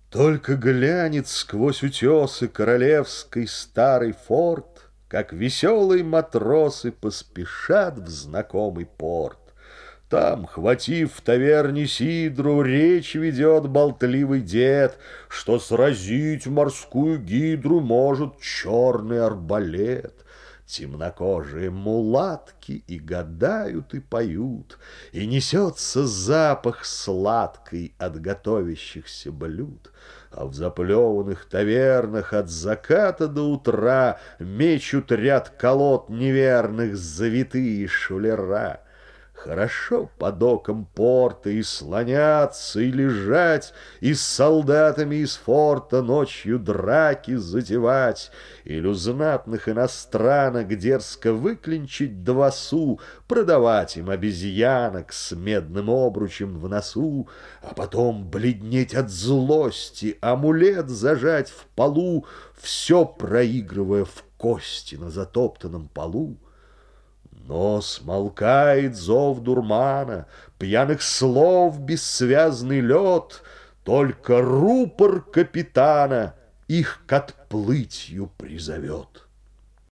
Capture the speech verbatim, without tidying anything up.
Только глянет сквозь утесы королевский старый форт, Как веселые матросы поспешат в знакомый порт. Там, хватив в таверне сидру, речь ведет болтливый дед, Что сразить морскую гидру может черный арбалет. Темнокожие мулатки и гадают, и поют, И несется запах сладкий от готовящихся блюд. А в заплеванных тавернах от заката до утра Мечут ряд колод неверных завитые шулера. Хорошо под оком порта и слоняться, и лежать, И с солдатами из форта ночью драки затевать, Или у знатных иностранок дерзко выклинчить два су, Продавать им обезьянок с медным обручем в носу, А потом бледнеть от злости, амулет зажать в полу, Все проигрывая в кости на затоптанном полу. Но смолкает зов дурмана, пьяных слов бессвязный лед, Только рупор капитана их к отплытию призовет.